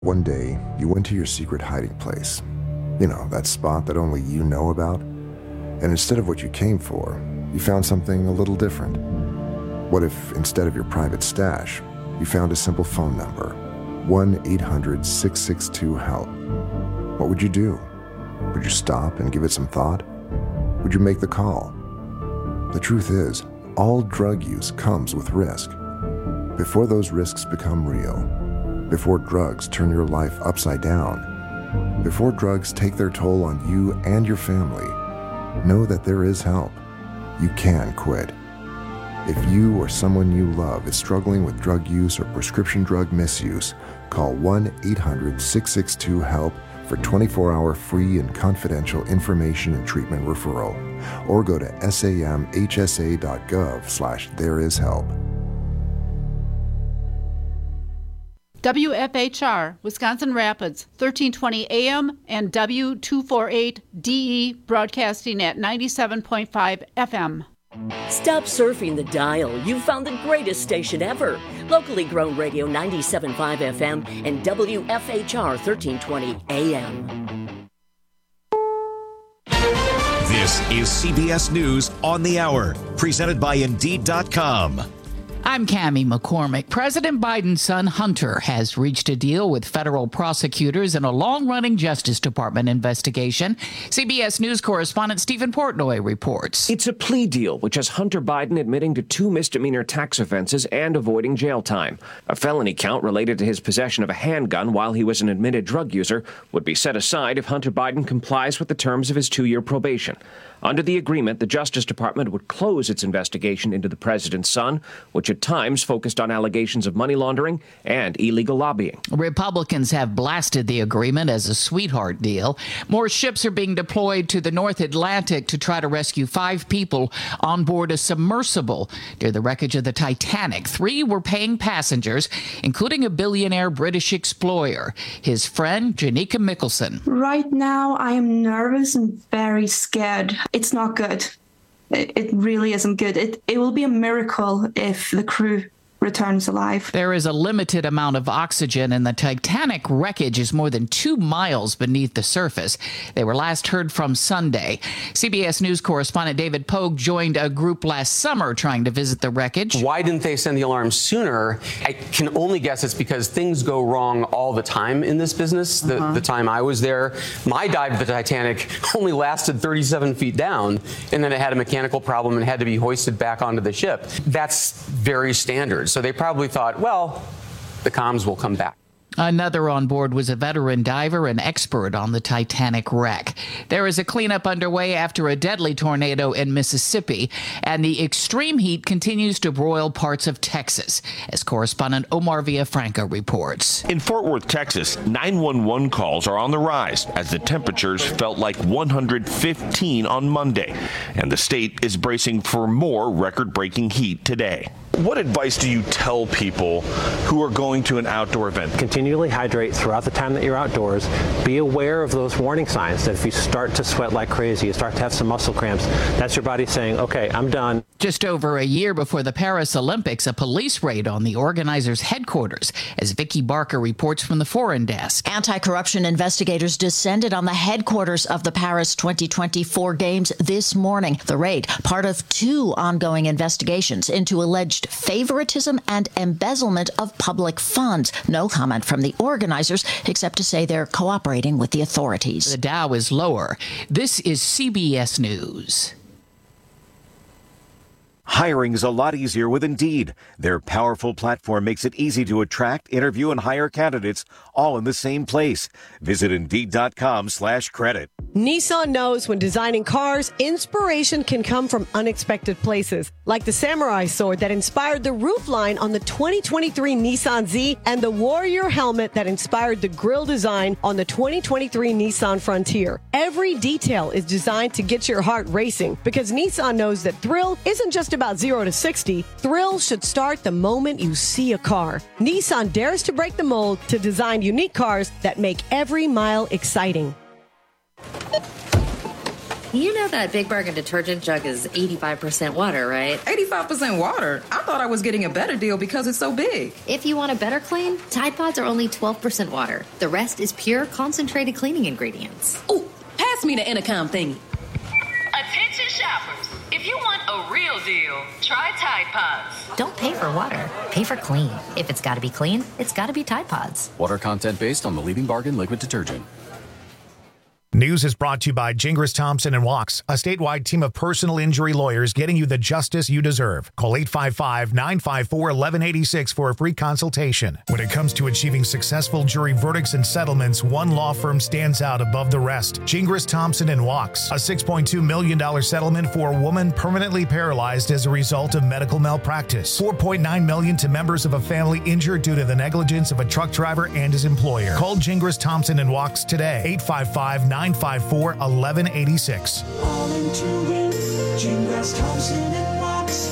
One day, you went to your secret hiding place. You know, that spot that only you know about. And instead of what you came for, you found something a little different. What if, instead of your private stash, you found a simple phone number, 1-800-662-HELP? What would you do? Would you stop and give it some thought? Would you make the call? The truth is, all drug use comes with risk. Before those risks become real, before drugs turn your life upside down, before drugs take their toll on you and your family, know that there is help. You can quit. If you or someone you love is struggling with drug use or prescription drug misuse, call 1-800-662-HELP for 24-hour free and confidential information and treatment referral, or go to samhsa.gov/thereishelp. WFHR, Wisconsin Rapids, 1320 AM and W248DE, broadcasting at 97.5 FM. Stop surfing the dial. You've found the greatest station ever. Locally grown radio 97.5 FM and WFHR 1320 AM. This is CBS News on the Hour, presented by Indeed.com. I'm Cammie McCormick. President Biden's son, Hunter, has reached a deal with federal prosecutors in a long-running Justice Department investigation. CBS News correspondent Stephen Portnoy reports. It's a plea deal, which has Hunter Biden admitting to 2 misdemeanor tax offenses and avoiding jail time. A felony count related to his possession of a handgun while he was an admitted drug user would be set aside if Hunter Biden complies with the terms of his 2-year probation. Under the agreement, the Justice Department would close its investigation into the president's son, which at times focused on allegations of money laundering and illegal lobbying. Republicans have blasted the agreement as a sweetheart deal. More ships are being deployed to the North Atlantic to try to rescue 5 people on board a submersible near the wreckage of the Titanic. 3 were paying passengers, including a billionaire British explorer, his friend Janika Mickelson. Right now, I am nervous and very scared. It's not good. It really isn't good. It will be a miracle if the crew returns alive. There is a limited amount of oxygen, and the Titanic wreckage is more than 2 miles beneath the surface. They were last heard from Sunday. CBS News correspondent David Pogue joined a group last summer trying to visit the wreckage. Why didn't they send the alarm sooner? I can only guess it's because things go wrong all the time in this business. The time I was there, my dive of the Titanic only lasted 37 feet down, and then it had a mechanical problem and had to be hoisted back onto the ship. That's very standard. So they probably thought, well, the comms will come back. Another on board was a veteran diver and expert on the Titanic wreck. There is a cleanup underway after a deadly tornado in Mississippi, and the extreme heat continues to broil parts of Texas, as correspondent Omar Villafranca reports. In Fort Worth, Texas, 911 calls are on the rise as the temperatures felt like 115 on Monday, and the state is bracing for more record-breaking heat today. What advice do you tell people who are going to an outdoor event? Continually hydrate throughout the time that you're outdoors. Be aware of those warning signs that if you start to sweat like crazy, you start to have some muscle cramps, that's your body saying, okay, I'm done. Just over a year before the Paris Olympics, a police raid on the organizers' headquarters, as Vicky Barker reports from the Foreign Desk. Anti-corruption investigators descended on the headquarters of the Paris 2024 Games this morning. The raid, part of 2 ongoing investigations into alleged favoritism and embezzlement of public funds. No comment from the organizers, except to say they're cooperating with the authorities. The Dow is lower. This is CBS News. Hiring is a lot easier with Indeed. Their powerful platform makes it easy to attract, interview, and hire candidates all in the same place. Visit Indeed.com/credit. Nissan knows when designing cars, inspiration can come from unexpected places, like the samurai sword that inspired the roofline on the 2023 Nissan Z and the Warrior helmet that inspired the grille design on the 2023 Nissan Frontier. Every detail is designed to get your heart racing because Nissan knows that thrill isn't just about 0 to 60. Thrill should start the moment you see a car. Nissan dares to break the mold to design unique cars that make every mile exciting. You know that Big Bargain detergent jug is 85% water, right? 85% water? I thought I was getting a better deal because it's so big. If you want a better clean, Tide Pods are only 12% water. The rest is pure, concentrated cleaning ingredients. Ooh, pass me the intercom thingy. Attention shoppers. If you want a real deal, try Tide Pods. Don't pay for water. Pay for clean. If it's got to be clean, it's got to be Tide Pods. Water content based on the leading bargain liquid detergent. News is brought to you by Gingras Thompson & Walks, a statewide team of personal injury lawyers getting you the justice you deserve. Call 855-954-1186 for a free consultation. When it comes to achieving successful jury verdicts and settlements, one law firm stands out above the rest. Gingras Thompson & Walks, a $6.2 million settlement for a woman permanently paralyzed as a result of medical malpractice. $4.9 million to members of a family injured due to the negligence of a truck driver and his employer. Call Gingras Thompson & Walks today. 855-954-1186. All into it, Gingras Thompson & Walks,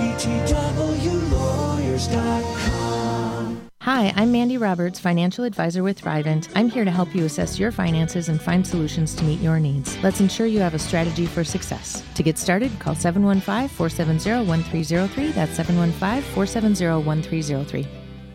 GTWlawyers.com. Hi, I'm Mandy Roberts, financial advisor with Thrivent. I'm here to help you assess your finances and find solutions to meet your needs. Let's ensure you have a strategy for success. To get started, call 715-470-1303. That's 715-470-1303.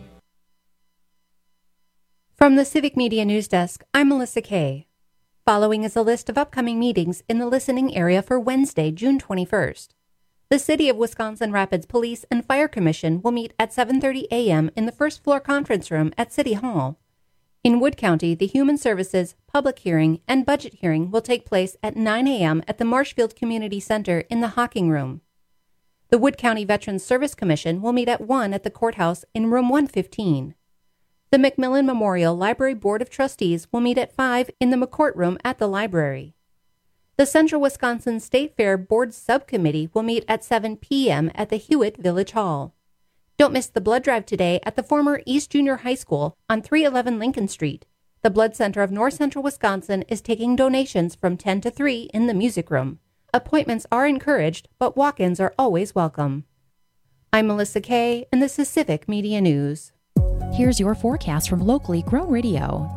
From the Civic Media News Desk, I'm Melissa Kay. Following is a list of upcoming meetings in the listening area for Wednesday, June 21st. The City of Wisconsin Rapids Police and Fire Commission will meet at 7:30 a.m. in the first floor conference room at City Hall. In Wood County, the Human Services, public hearing, and budget hearing will take place at 9 a.m. at the Marshfield Community Center in the Hawking Room. The Wood County Veterans Service Commission will meet at 1 at the courthouse in room 115. The McMillan Memorial Library Board of Trustees will meet at 5 in the McCourt Room at the library. The Central Wisconsin State Fair Board Subcommittee will meet at 7 p.m. at the Hewitt Village Hall. Don't miss the blood drive today at the former East Junior High School on 311 Lincoln Street. The Blood Center of North Central Wisconsin is taking donations from 10 to 3 in the music room. Appointments are encouraged, but walk-ins are always welcome. I'm Melissa Kay, and this is Civic Media News. Here's your forecast from locally grown radio,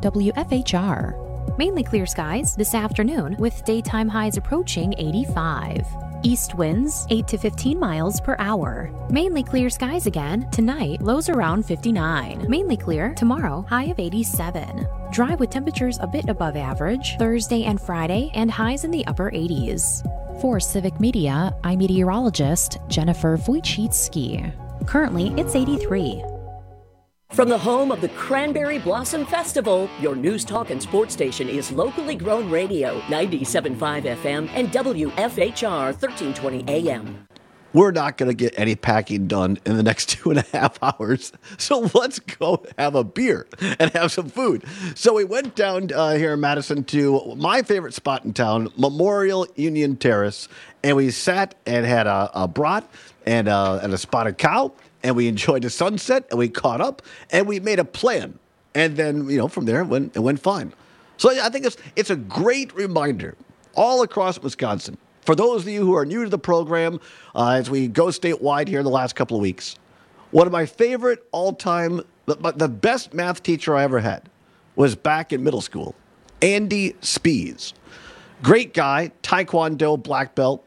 WFHR. Mainly clear skies this afternoon with daytime highs approaching 85. East winds 8 to 15 miles per hour. Mainly clear skies again tonight, lows around 59. Mainly clear tomorrow, high of 87. Dry with temperatures a bit above average Thursday and Friday and highs in the upper 80s. For Civic Media, I'm meteorologist Jennifer Wojcicki. Currently, it's 83. From the home of the Cranberry Blossom Festival, your news, talk, and sports station is locally grown radio, 97.5 FM and WFHR 1320 AM. We're not going to get any packing done in the next 2.5 hours, so let's go have a beer and have some food. So we went down here in Madison to my favorite spot in town, Memorial Union Terrace, and we sat and had a brat and a spotted cow. And we enjoyed the sunset, and we caught up, and we made a plan. And then, from there, it went fine. So I think it's a great reminder all across Wisconsin. For those of you who are new to the program, as we go statewide here in the last couple of weeks, one of my favorite all-time, the best math teacher I ever had was back in middle school, Andy Spees. Great guy, Taekwondo black belt,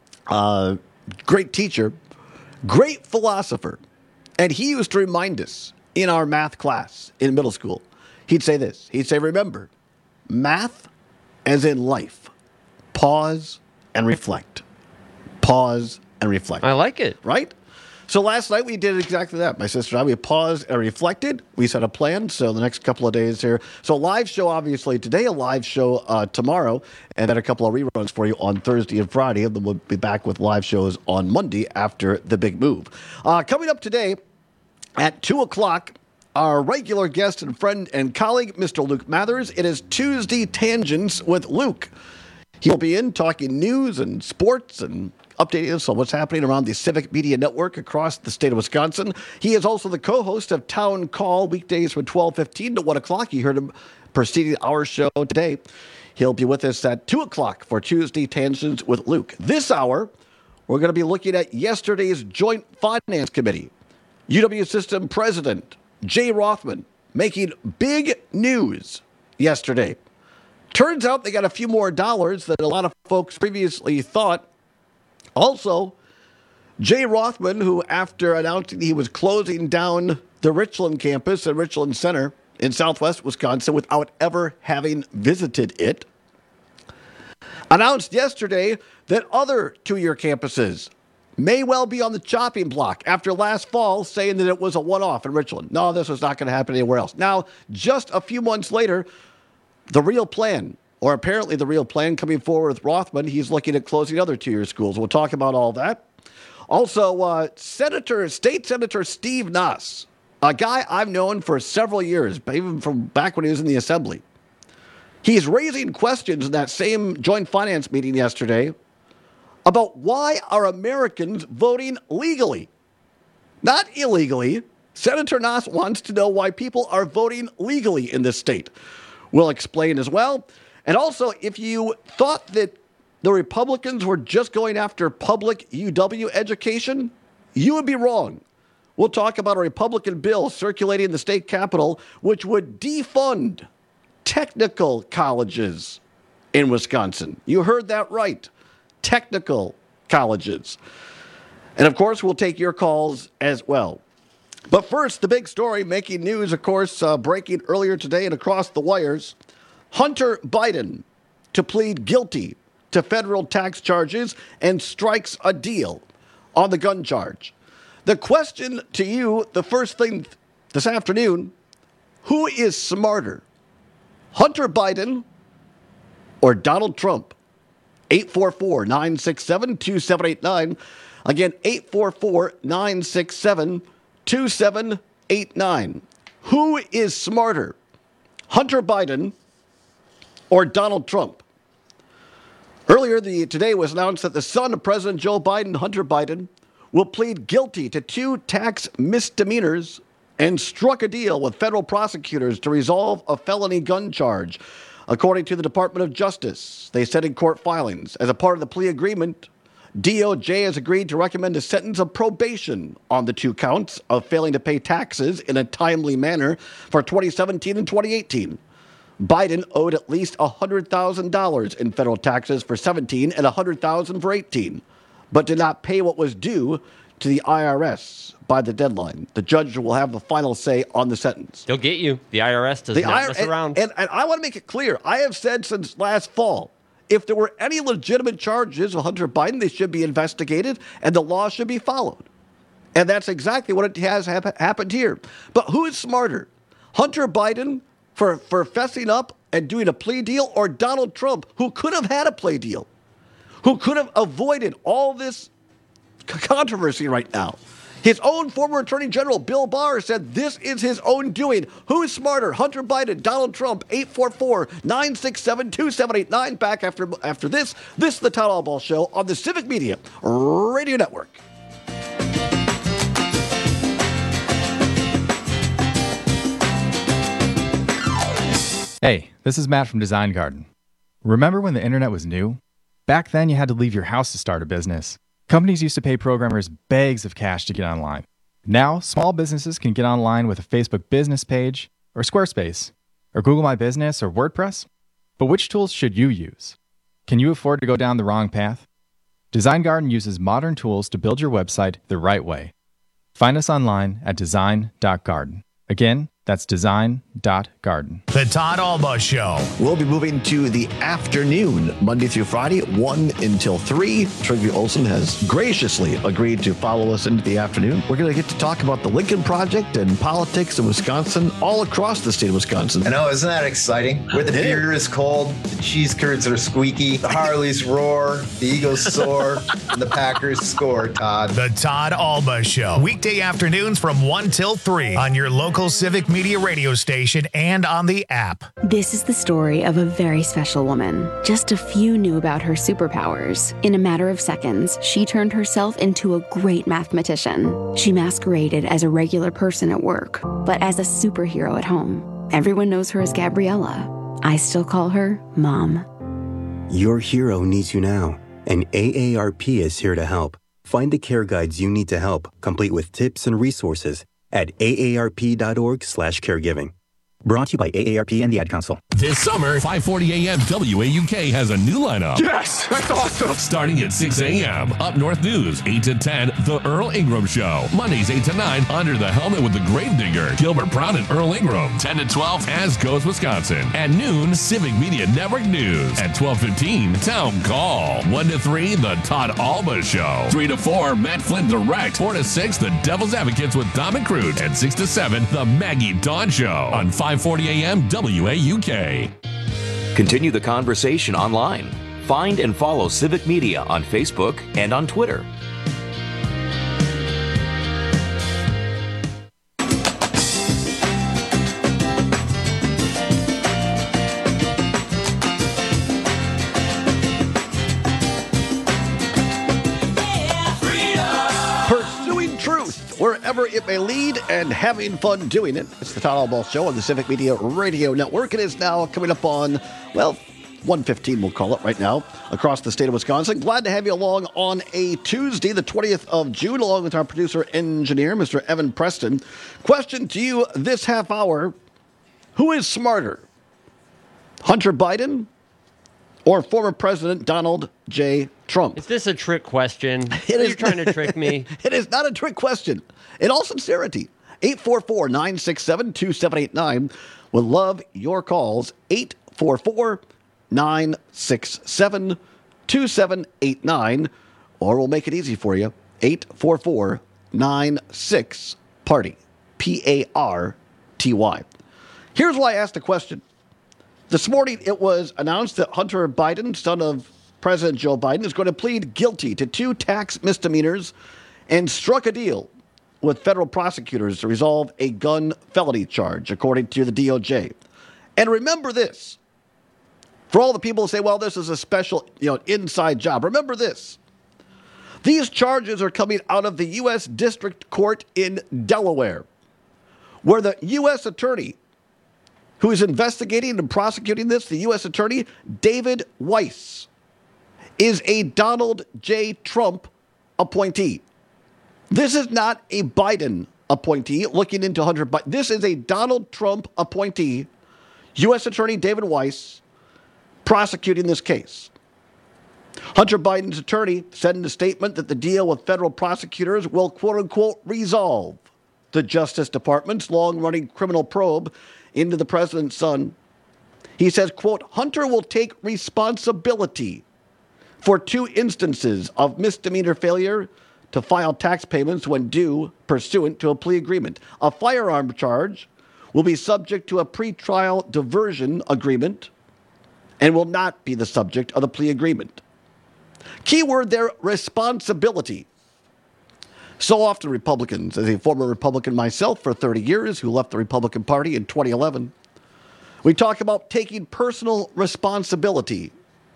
great teacher, great philosopher. And he used to remind us in our math class in middle school. He'd say this. He'd say, remember, math as in life. Pause and reflect. Pause and reflect. I like it. Right? So last night we did exactly that. My sister and I, we paused and reflected. We set a plan. So the next couple of days here. So a live show, obviously, today, a live show tomorrow, and then a couple of reruns for you on Thursday and Friday. And then we'll be back with live shows on Monday after the big move. Coming up today at 2 o'clock, our regular guest and friend and colleague, Mr. Luke Mathers. It is Tuesday Tangents with Luke. He'll be in talking news and sports and updating us on what's happening around the Civic Media Network across the state of Wisconsin. He is also the co-host of Town Call weekdays from 12:15 to 1 o'clock. You heard him preceding our show today. He'll be with us at 2 o'clock for Tuesday Tangents with Luke. This hour, we're going to be looking at yesterday's Joint Finance Committee. UW System President Jay Rothman making big news yesterday. Turns out they got a few more dollars than a lot of folks previously thought. Also, Jay Rothman, who after announcing he was closing down the Richland campus at Richland Center in southwest Wisconsin without ever having visited it, announced yesterday that other two-year campuses may well be on the chopping block after last fall saying that it was a one-off in Richland. No, this was not going to happen anywhere else. Now, just a few months later, the real plan, or apparently the real plan coming forward with Rothman, he's looking at closing other two-year schools. We'll talk about all that. Also, State Senator Steve Nass, a guy I've known for several years, even from back when he was in the Assembly. He's raising questions in that same joint finance meeting yesterday about why are Americans voting legally, not illegally. Senator Nass wants to know why people are voting legally in this state. We'll explain as well. And also, if you thought that the Republicans were just going after public UW education, you would be wrong. We'll talk about a Republican bill circulating in the state capitol, which would defund technical colleges in Wisconsin. You heard that right. Technical colleges. And of course, we'll take your calls as well. But first, the big story making news, of course, breaking earlier today and across the wires. Hunter Biden to plead guilty to federal tax charges and strikes a deal on the gun charge. The question to you, the first thing this afternoon, who is smarter, Hunter Biden or Donald Trump? 844-967-2789. Again, 844-967-2789. Who is smarter, Hunter Biden or Donald Trump? Earlier today was announced that the son of President Joe Biden, Hunter Biden, will plead guilty to 2 tax misdemeanors and struck a deal with federal prosecutors to resolve a felony gun charge. According to the Department of Justice, they said in court filings, as a part of the plea agreement, DOJ has agreed to recommend a sentence of probation on the 2 counts of failing to pay taxes in a timely manner for 2017 and 2018. Biden owed at least $100,000 in federal taxes for 17 and $100,000 for 18, but did not pay what was due to the IRS by the deadline. The judge will have the final say on the sentence. They'll get you. The IRS does not mess around. And I want to make it clear, I have said since last fall, if there were any legitimate charges of Hunter Biden, they should be investigated and the law should be followed. And that's exactly what has happened here. But who is smarter? Hunter Biden for fessing up and doing a plea deal, or Donald Trump, who could have had a plea deal, who could have avoided all this controversy right now? His own former Attorney General, Bill Barr, said this is his own doing. Who is smarter, Hunter Biden, Donald Trump? 844-967-2789. Back after this. This is the Todd Albaugh Show on the Civic Media Radio Network. Hey, this is Matt from Design Garden. Remember when the internet was new? Back then, you had to leave your house to start a business. Companies used to pay programmers bags of cash to get online. Now, small businesses can get online with a Facebook business page, or Squarespace, or Google My Business, or WordPress. But which tools should you use? Can you afford to go down the wrong path? Design Garden uses modern tools to build your website the right way. Find us online at design.garden. Again, that's design.garden. The Todd Albaugh Show. We'll be moving to the afternoon, Monday through Friday, 1 until 3. Trygve Olsen has graciously agreed to follow us into the afternoon. We're going to get to talk about the Lincoln Project and politics in Wisconsin, all across the state of Wisconsin. I know, isn't that exciting? Where the beer is cold, the cheese curds are squeaky, the Harleys roar, the Eagles soar, and the Packers score, Todd. The Todd Albaugh Show. Weekday afternoons from 1 till 3 on your local Civic Media radio station and on the app. This is the story of a very special woman. Just a few knew about her superpowers. In a matter of seconds, she turned herself into a great mathematician. She masqueraded as a regular person at work, but as a superhero at home. Everyone knows her as Gabriella. I still call her Mom. Your hero needs you now, and AARP is here to help. Find the care guides you need to help, complete with tips and resources at aarp.org/caregiving. Brought to you by AARP and the Ad Council. This summer, 5:40 a.m. WAUK has a new lineup. Yes, that's awesome. Starting at 6 a.m. Up North News, 8 to 10, The Earl Ingram Show. Mondays, 8 to 9, Under the Helmet with the Gravedigger, Gilbert Brown and Earl Ingram. 10 to 12, As Goes Wisconsin. At noon, Civic Media Network News. At 12:15, Town Call. 1 to 3, The Todd Alba Show. 3 to 4, Matt Flynn Direct. 4 to 6, The Devil's Advocates with Dom and Crute. And 6 to 7, The Maggie Dawn Show. On 5:40 a.m. WAUK. Continue the conversation online. Find and follow Civic Media on Facebook and on Twitter. Pursuing truth wherever it may lead and having fun doing it. It's the Todd Alba Show on the Civic Media Radio Network. It is now coming up on, 1:15 we'll call it right now, across the state of Wisconsin. Glad to have you along on a Tuesday, the 20th of June, along with our producer-engineer, Mr. Evan Preston. Question to you this half hour, who is smarter, Hunter Biden or former President Donald J. Trump? Is this a trick question? Are you trying to trick me? It is not a trick question. In all sincerity, 844-967-2789. Would love your calls. 844-967-2789. Or we'll make it easy for you. 844-96-PARTY. P-A-R-T-Y. Here's why I asked the question. This morning, it was announced that Hunter Biden, son of President Joe Biden, is going to plead guilty to 2 tax misdemeanors and struck a deal with federal prosecutors to resolve a gun felony charge, according to the DOJ. And remember this. For all the people who say, well, this is a special, inside job, remember this. These charges are coming out of the U.S. District Court in Delaware, where the U.S. attorney who is investigating and prosecuting this, the U.S. Attorney, David Weiss, is a Donald J. Trump appointee. This is not a Biden appointee looking into Hunter Biden. This is a Donald Trump appointee, U.S. Attorney David Weiss, prosecuting this case. Hunter Biden's attorney said in a statement that the deal with federal prosecutors will, quote-unquote, resolve the Justice Department's long-running criminal probe into the president's son. He says, quote, Hunter will take responsibility for 2 instances of misdemeanor failure to file tax payments when due pursuant to a plea agreement. A firearm charge will be subject to a pretrial diversion agreement and will not be the subject of the plea agreement. Keyword there, responsibility. So often Republicans, as a former Republican myself for 30 years who left the Republican Party in 2011, we talk about taking personal responsibility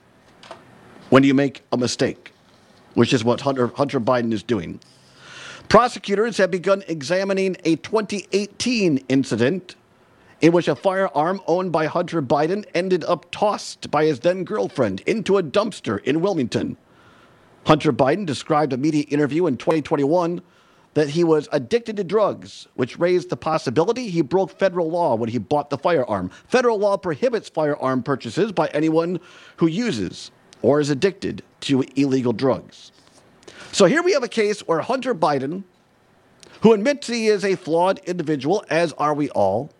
when you make a mistake, which is what Hunter Biden is doing. Prosecutors have begun examining a 2018 incident in which a firearm owned by Hunter Biden ended up tossed by his then-girlfriend into a dumpster in Wilmington. Hunter Biden described a media interview in 2021 that he was addicted to drugs, which raised the possibility he broke federal law when he bought the firearm. Federal law prohibits firearm purchases by anyone who uses or is addicted to illegal drugs. So here we have a case where Hunter Biden, who admits he is a flawed individual, as are we all,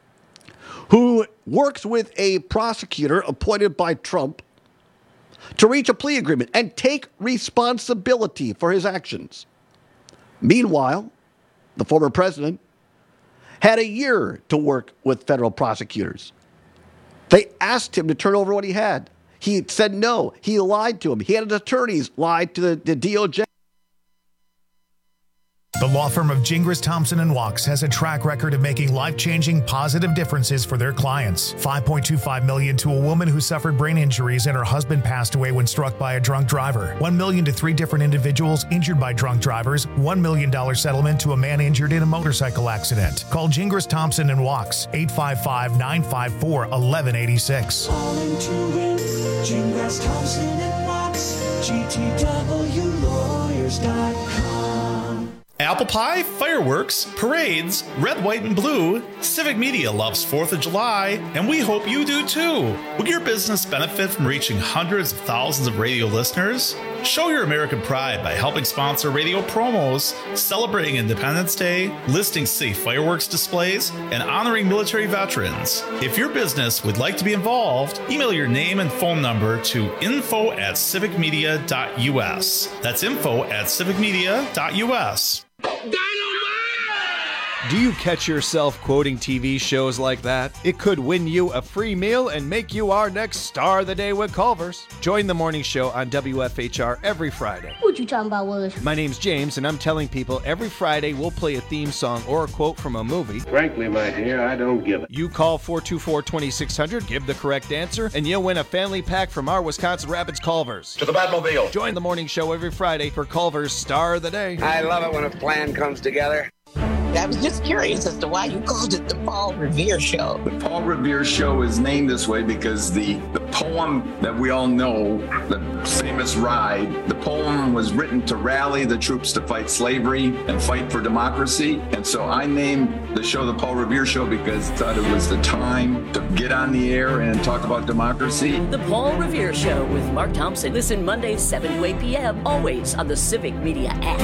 who works with a prosecutor appointed by Trump to reach a plea agreement and take responsibility for his actions. Meanwhile, the former president had a year to work with federal prosecutors. They asked him to turn over what he had. He said no. He lied to him. He had his attorneys lie to the DOJ. The law firm of Gingras, Thompson & Walks has a track record of making life-changing positive differences for their clients. $5.25 million to a woman who suffered brain injuries and her husband passed away when struck by a drunk driver. $1 million to 3 different individuals injured by drunk drivers. $1 million settlement to a man injured in a motorcycle accident. Call Gingras, Thompson & Walks, 855-954-1186. Calling to win, Gingras, Thompson & Walks, GTWlawyers.com. Apple pie, fireworks, parades, red, white, and blue. Civic Media loves 4th of July, and we hope you do too. Will your business benefit from reaching hundreds of thousands of radio listeners? Show your American pride by helping sponsor radio promos, celebrating Independence Day, listing safe fireworks displays, and honoring military veterans. If your business would like to be involved, email your name and phone number to info@civicmedia.us. That's info@civicmedia.us. Do you catch yourself quoting TV shows like that? It could win you a free meal and make you our next star of the day with Culver's. Join the morning show on WFHR every Friday. What you talking about, Willis? My name's James, and I'm telling people every Friday we'll play a theme song or a quote from a movie. Frankly, my dear, I don't give it. You call 424-2600, give the correct answer, and you'll win a family pack from our Wisconsin Rapids Culver's. To the Batmobile. Join the morning show every Friday for Culver's Star of the Day. I love it when a plan comes together. I was just curious as to why you called it the Paul Revere Show. The Paul Revere Show is named this way because the poem that we all know, the famous Ride, the poem was written to rally the troops to fight slavery and fight for democracy. And so I named the show the Paul Revere Show because I thought it was the time to get on the air and talk about democracy. The Paul Revere Show with Mark Thompson. Listen Mondays 7 to 8 p.m. always on the Civic Media app.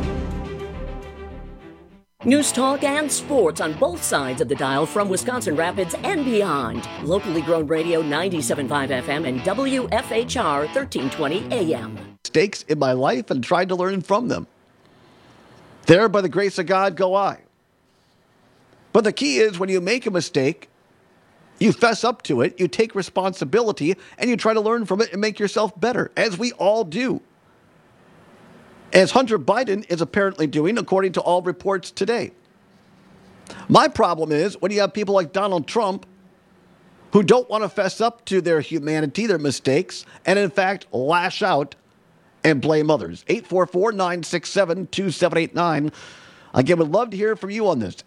News, talk, and sports on both sides of the dial from Wisconsin Rapids and beyond. Locally grown radio 97.5 FM and WFHR 1320 AM. Mistakes in my life and tried to learn from them. There, by the grace of God, go I. But the key is when you make a mistake, you fess up to it, you take responsibility, and you try to learn from it and make yourself better, as we all do. As Hunter Biden is apparently doing, according to all reports today. My problem is when you have people like Donald Trump who don't want to fess up to their humanity, their mistakes, and in fact lash out and blame others. 844-967-2789. Again, would love to hear from you on this.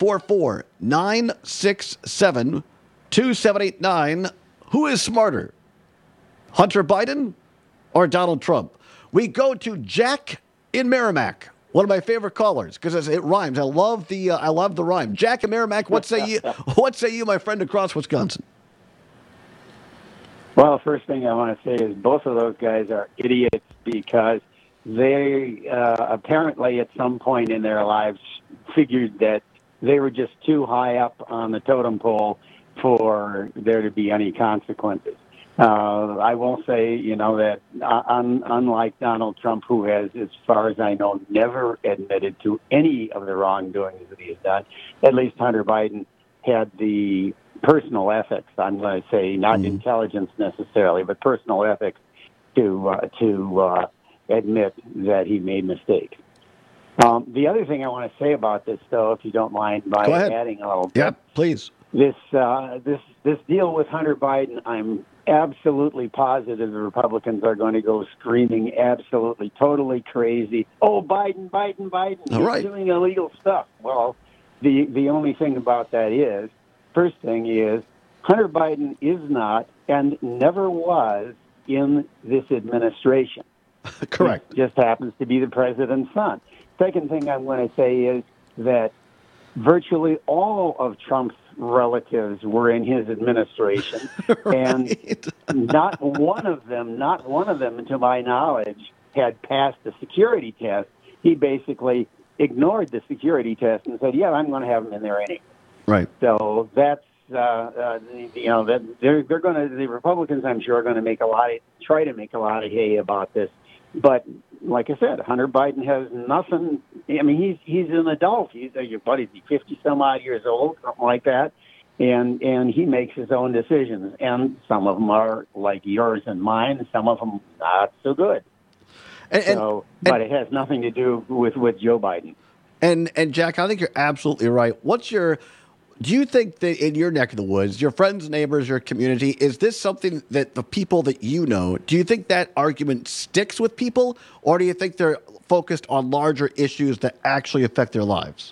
844-967-2789. Who is smarter, Hunter Biden or Donald Trump? We go to Jack in Merrimack, one of my favorite callers, because it rhymes. I love the rhyme. Jack in Merrimack, what say you? What say you, my friend across Wisconsin? Well, first thing I want to say is both of those guys are idiots because they apparently at some point in their lives figured that they were just too high up on the totem pole for there to be any consequences. I will say, that unlike Donald Trump, who has, as far as I know, never admitted to any of the wrongdoings that he has done, at least Hunter Biden had the personal ethics, I'm going to say, not intelligence necessarily, but personal ethics to admit that he made mistakes. The other thing I want to say about this, though, if you don't mind, by adding a little bit. Yeah, please. This deal with Hunter Biden, I'm absolutely positive the Republicans are going to go screaming absolutely, totally crazy. Oh, Biden, he's doing illegal stuff. Well, the only thing about that is, first thing is, Hunter Biden is not and never was in this administration. Correct. He just happens to be the president's son. Second thing I'm going to say is that virtually all of Trump's relatives were in his administration, and not one of them, to my knowledge, had passed the security test. He basically ignored the security test and said, "Yeah, I'm going to have him in there anyway." Right. So that's that they're going to, the Republicans, I'm sure, are going to try to make a lot of hay about this, but. Like I said, Hunter Biden has nothing. I mean, he's an adult. He's 50 some odd years old, something like that, and he makes his own decisions. And some of them are like yours and mine, and some of them not so good. But it has nothing to do with Joe Biden. And Jack, I think you're absolutely right. Do you think that in your neck of the woods, your friends, neighbors, your community, is this something that the people that you know, do you think that argument sticks with people, or do you think they're focused on larger issues that actually affect their lives?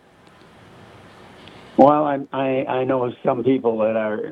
Well, I know some people that are,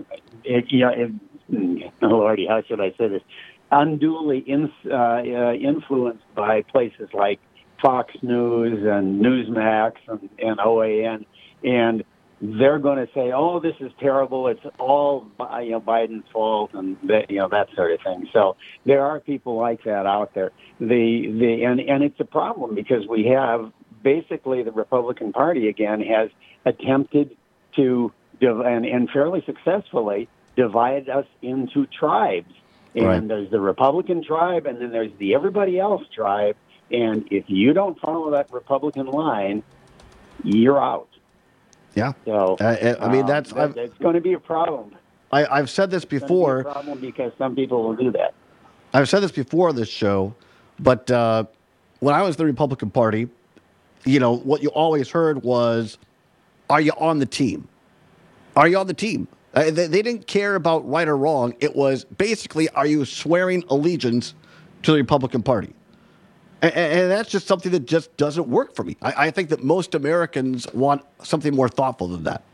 Lordy, how should I say this, unduly influenced by places like Fox News and Newsmax and OAN, and they're going to say, "Oh, this is terrible. It's all Biden's fault," and that sort of thing. So there are people like that out there. And it's a problem because we have basically the Republican Party again has attempted to and fairly successfully divide us into tribes. And there's the Republican tribe, and then there's the everybody else tribe. And if you don't follow that Republican line, you're out. Yeah. So I mean, it's going to be a problem. I've said this before. It's going to be a problem because some people will do that. I've said this before on this show, but when I was in the Republican Party, what you always heard was, "Are you on the team? Are you on the team?" They didn't care about right or wrong. It was basically, are you swearing allegiance to the Republican Party? And that's just something that just doesn't work for me. I think that most Americans want something more thoughtful than that.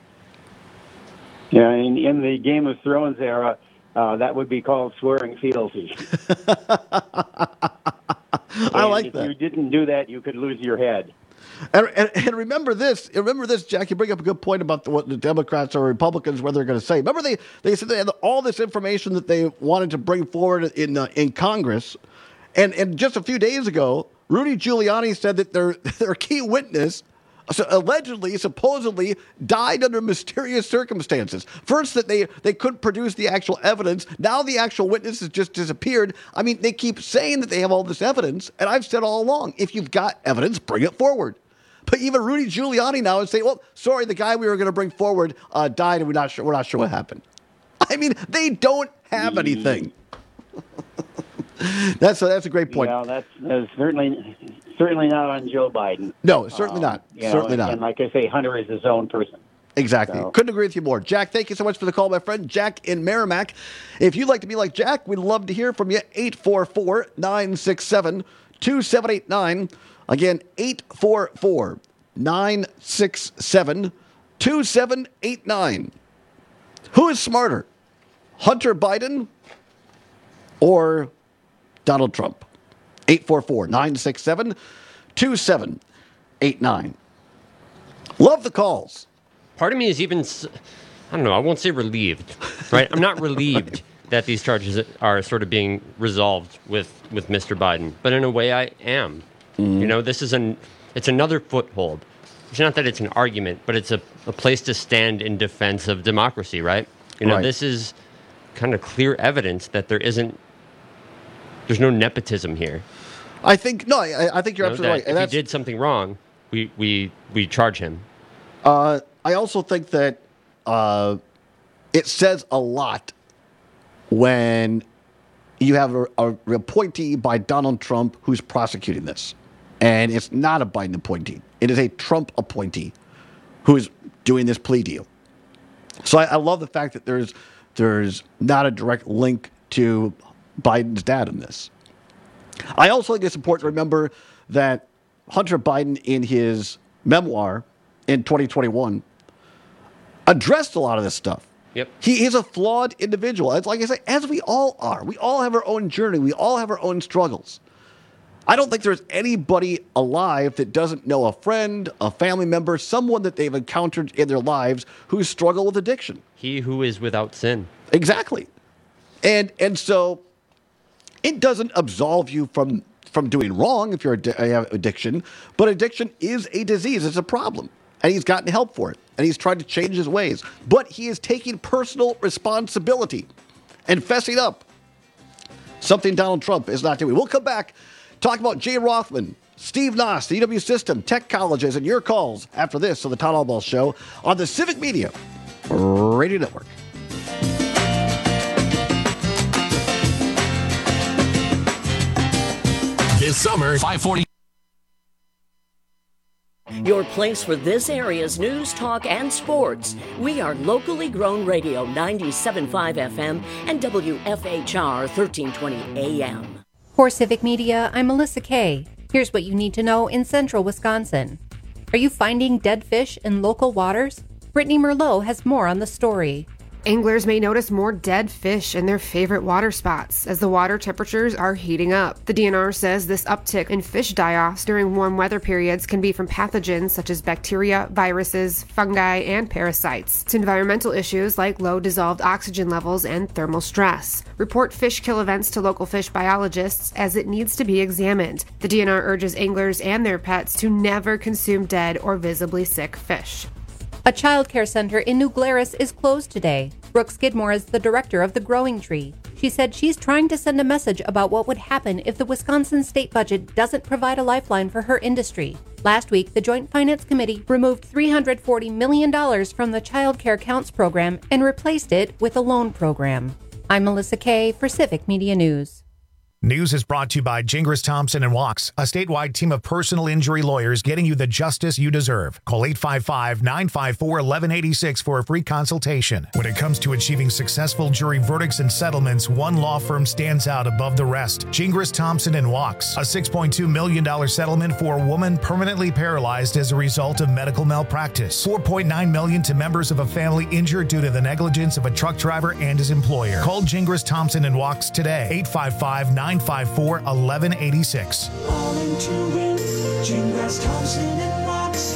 Yeah, in the Game of Thrones era, that would be called swearing fealty. I like that. If you didn't do that, you could lose your head. And remember this. Remember this, Jack. You bring up a good point about what the Democrats or Republicans, what they're going to say. Remember, they said they had all this information that they wanted to bring forward in Congress. And just a few days ago, Rudy Giuliani said that their key witness supposedly died under mysterious circumstances. First, that they couldn't produce the actual evidence. Now the actual witness has just disappeared. I mean, they keep saying that they have all this evidence. And I've said all along, if you've got evidence, bring it forward. But even Rudy Giuliani now is saying, well, sorry, the guy we were going to bring forward died, and we're not sure what happened. I mean, they don't have anything. That's a great point. Yeah, that's certainly not on Joe Biden. No, certainly not. Certainly not. And like I say, Hunter is his own person. Exactly. So. Couldn't agree with you more. Jack, thank you so much for the call, my friend. Jack in Merrimack. If you'd like to be like Jack, we'd love to hear from you. 844-967-2789. Again, 844-967-2789. Who is smarter, Hunter Biden or Donald Trump? 844-967-2789. Love the calls. Part of me is even, I don't know, I won't say relieved, right? I'm not relieved that these charges are sort of being resolved with Mr. Biden, but in a way I am. Mm-hmm. This is it's another foothold. It's not that it's an argument, but it's a place to stand in defense of democracy, right? Right. This is kind of clear evidence that there's no nepotism here. I think you're absolutely right. If he did something wrong, we charge him. I also think that it says a lot when you have a appointee by Donald Trump who's prosecuting this. And it's not a Biden appointee. It is a Trump appointee who is doing this plea deal. So I love the fact that there's not a direct link to Biden's dad in this. I also think it's important to remember that Hunter Biden, in his memoir in 2021, addressed a lot of this stuff. Yep. He is a flawed individual. It's like I say, as we all are. We all have our own journey. We all have our own struggles. I don't think there's anybody alive that doesn't know a friend, a family member, someone that they've encountered in their lives who struggle with addiction. He who is without sin. Exactly. And so it doesn't absolve you from doing wrong if you have addiction, but addiction is a disease. It's a problem. And he's gotten help for it. And he's tried to change his ways. But he is taking personal responsibility and fessing up. Something Donald Trump is not doing. We'll come back, talk about Jay Rothman, Steve Noss, the EW System, tech colleges, and your calls after this on the Todd Albaugh Show on the Civic Media Radio Network. This summer, 540. Your place for this area's news, talk, and sports. We are locally grown radio 97.5 FM and WFHR 1320 AM. For Civic Media, I'm Melissa Kay. Here's what you need to know in central Wisconsin. Are you finding dead fish in local waters? Brittany Merlot has more on the story. Anglers may notice more dead fish in their favorite water spots as the water temperatures are heating up. The DNR says this uptick in fish die-offs during warm weather periods can be from pathogens such as bacteria, viruses, fungi, and parasites, to environmental issues like low dissolved oxygen levels and thermal stress. Report fish kill events to local fish biologists as it needs to be examined. The DNR urges anglers and their pets to never consume dead or visibly sick fish. A child care center in New Glarus is closed today. Brooke Skidmore is the director of the Growing Tree. She said she's trying to send a message about what would happen if the Wisconsin state budget doesn't provide a lifeline for her industry. Last week, the Joint Finance Committee removed $340 million from the Child Care Counts program and replaced it with a loan program. I'm Melissa Kay for Civic Media News. News is brought to you by Gingras Thompson & Walks, a statewide team of personal injury lawyers getting you the justice you deserve. Call 855-954-1186 for a free consultation. When it comes to achieving successful jury verdicts and settlements, one law firm stands out above the rest. Gingras Thompson & Walks, a $6.2 million settlement for a woman permanently paralyzed as a result of medical malpractice. $4.9 million to members of a family injured due to the negligence of a truck driver and his employer. Call Gingras Thompson & Walks today. 855-954-1186. All in to win. Gingras Thompson and Walks.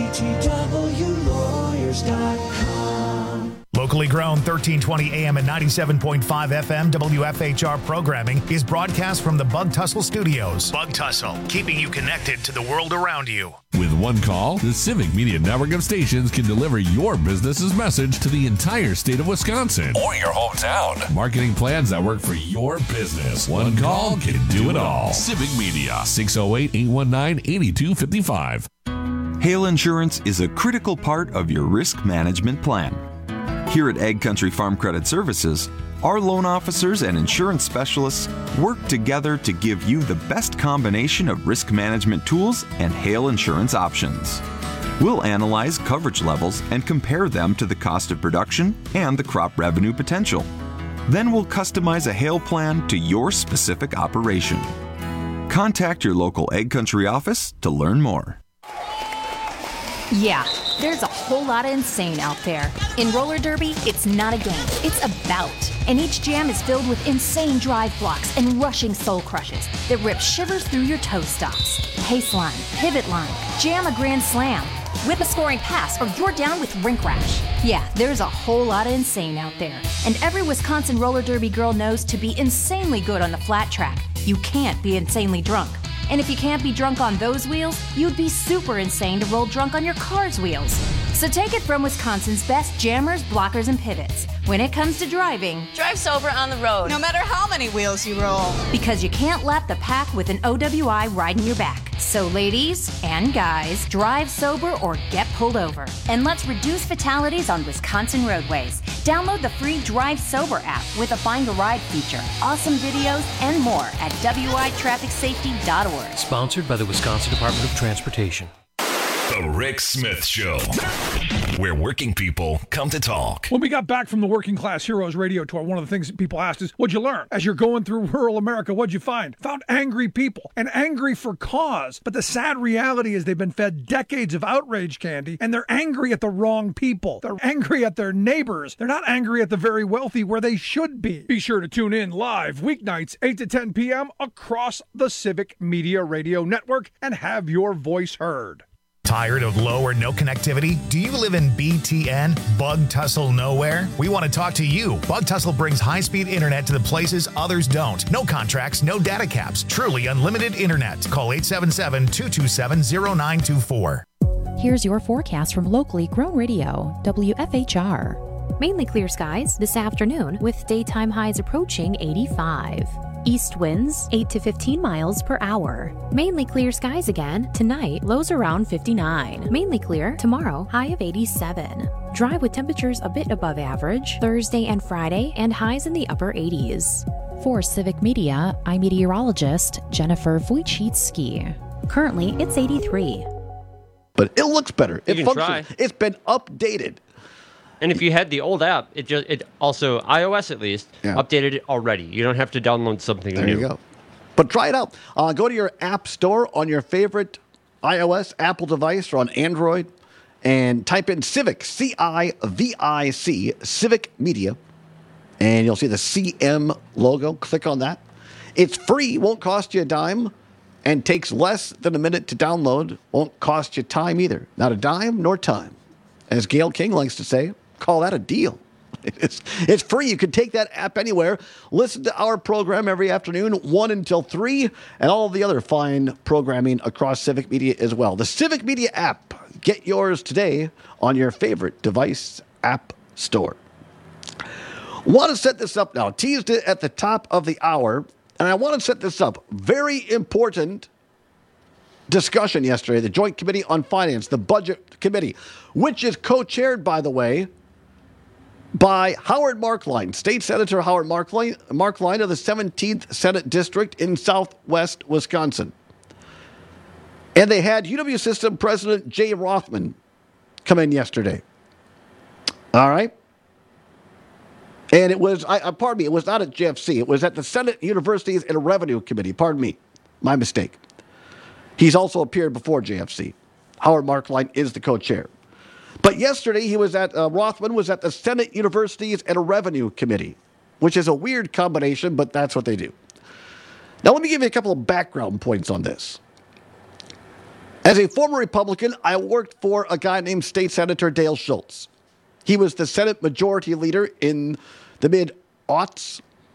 GTWlawyers.com. Locally grown 1320 AM and 97.5 FM WFHR programming is broadcast from the Bug Tussle Studios. Bug Tussle, keeping you connected to the world around you. With one call, the Civic Media network of stations can deliver your business's message to the entire state of Wisconsin or your hometown. Marketing plans that work for your business. One call can do it all. Civic Media, 608-819-8255. Hail insurance is a critical part of your risk management plan. Here at Ag Country Farm Credit Services, our loan officers and insurance specialists work together to give you the best combination of risk management tools and hail insurance options. We'll analyze coverage levels and compare them to the cost of production and the crop revenue potential. Then we'll customize a hail plan to your specific operation. Contact your local Ag Country office to learn more. Yeah, there's a whole lot of insane out there. In roller derby, it's not a game, it's a bout. And each jam is filled with insane drive blocks and rushing soul crushes that rip shivers through your toe stops. Pace line, pivot line, jam a grand slam, whip a scoring pass, or you're down with rink rash. Yeah, there's a whole lot of insane out there. And every Wisconsin roller derby girl knows to be insanely good on the flat track, you can't be insanely drunk. And if you can't be drunk on those wheels, you'd be super insane to roll drunk on your car's wheels. So take it from Wisconsin's best jammers, blockers, and pivots. When it comes to driving, drive sober on the road, no matter how many wheels you roll. Because you can't lap the pack with an OWI riding your back. So ladies and guys, drive sober or get pulled over. And let's reduce fatalities on Wisconsin roadways. Download the free Drive Sober app with a Find a Ride feature, awesome videos, and more at witrafficsafety.org. Sponsored by the Wisconsin Department of Transportation. The Rick Smith Show, where working people come to talk. When we got back from the Working Class Heroes radio tour, one of the things that people asked is, what'd you learn? As you're going through rural America, what'd you find? Found angry people, and angry for cause. But the sad reality is they've been fed decades of outrage candy, and they're angry at the wrong people. They're angry at their neighbors. They're not angry at the very wealthy where they should be. Be sure to tune in live weeknights, 8 to 10 p.m. across the Civic Media Radio Network and have your voice heard. Tired of low or no connectivity? Do you live in BTN, Bug Tussle Nowhere? We want to talk to you. Bug Tussle brings high-speed internet to the places others don't. No contracts, no data caps, truly unlimited internet. Call 877-227-0924. Here's your forecast from locally grown radio, WFHR. Mainly clear skies this afternoon with daytime highs approaching 85. East winds 8 to 15 miles per hour. Mainly clear skies again. Tonight, lows around 59. Mainly clear. Tomorrow, high of 87. Dry with temperatures a bit above average. Thursday and Friday, and highs in the upper 80s. For Civic Media, I'm meteorologist Jennifer Wojcicki. Currently, it's 83. But it looks better. It functions. Try. It's been updated. And if you had the old app, it also, iOS at least, updated it already. You don't have to download something new. There you go. But try it out. Go to your app store on your favorite iOS, Apple device, or on Android, and type in Civic, C-I-V-I-C, Civic Media, and you'll see the CM logo. Click on that. It's free, won't cost you a dime, and takes less than a minute to download. Won't cost you time either. Not a dime nor time. As Gail King likes to say, call that a deal. It's free. You can take that app anywhere. Listen to our program every afternoon, 1 until 3, and all of the other fine programming across Civic Media as well. The Civic Media app. Get yours today on your favorite device app store. Want to set this up now. Teased it at the top of the hour, and I want to set this up. Very important discussion yesterday, the Joint Committee on Finance, the Budget Committee, which is co-chaired, by the way, by Howard Markline, State Senator Howard Markline of the 17th Senate District in southwest Wisconsin. And they had UW System President Jay Rothman come in yesterday. All right? And it was, it was not at JFC. It was at the Senate Universities and Revenue Committee. Pardon me. My mistake. He's also appeared before JFC. Howard Markline is the co-chair. But yesterday, Rothman was at the Senate Universities and Revenue Committee, which is a weird combination, but that's what they do. Now, let me give you a couple of background points on this. As a former Republican, I worked for a guy named State Senator Dale Schultz. He was the Senate Majority Leader in the mid-aughts,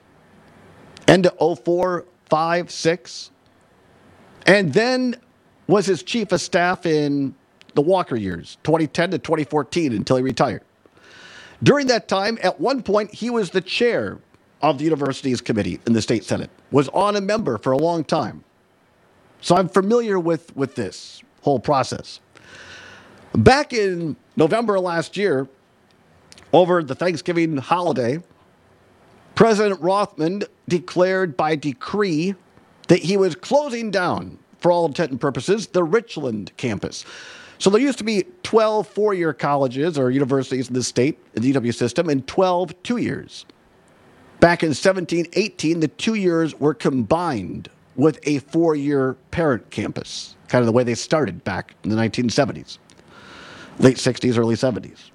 end of 04, 5, 6, and then was his chief of staff in the Walker years, 2010 to 2014, until he retired. During that time, at one point, he was the chair of the Universities Committee in the State Senate, was on a member for a long time. So I'm familiar with this whole process. Back in November of last year, over the Thanksgiving holiday, President Rothman declared by decree that he was closing down, for all intent and purposes, the Richland campus. So there used to be 12 four-year colleges or universities in the state, in the UW system, and 12 two-years. Back in 1718, the 2 years were combined with a 4-year parent campus, kind of the way they started back in the 1970s, late 60s, early 70s.